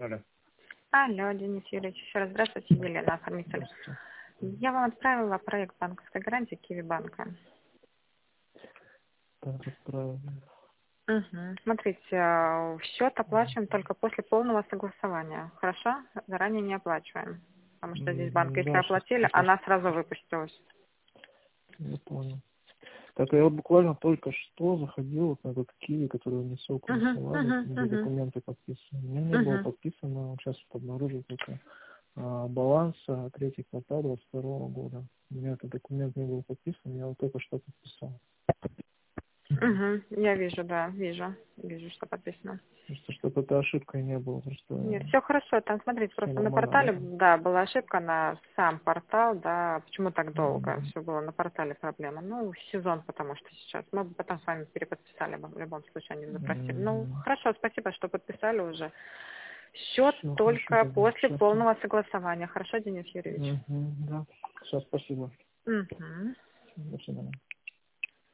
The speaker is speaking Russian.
Алло. Алло, Денис Юрьевич, еще раз здравствуйте, Елена, оформитель. Здравствуйте. Я вам отправила проект банковской гарантии Киви банка. Так, отправили. Угу. Смотрите, счет оплачиваем только после полного согласования. Хорошо? Заранее не оплачиваем. Потому что здесь банк, если Да, сейчас, оплатили, она сразу выпустилась. я понял. Так, я вот буквально только что заходил вот на этот Киви, который вы мне ссылку рисовали, где документы подписаны. У меня не было подписано, вот сейчас вот обнаружил только баланс третий квартал 22 года. У меня этот документ не был подписан, я вот только что подписал. Я вижу, да, вижу, что подписано. Просто чтобы это ошибкой не было, просто Нет, все хорошо. Там, смотрите, все просто на нормально, портале, да? да, была ошибка на сам портал, да, почему так долго? Все было на портале проблема. Ну, сезон, потому что сейчас. Мы бы потом с вами переподписали бы, в любом случае, они бы запросили. Ну, хорошо, спасибо, что подписали уже. Счет Все, хорошо, только тогда. после Сейчас. полного согласования. Хорошо, Денис Юрьевич? Да. Все, спасибо. Угу. До свидания.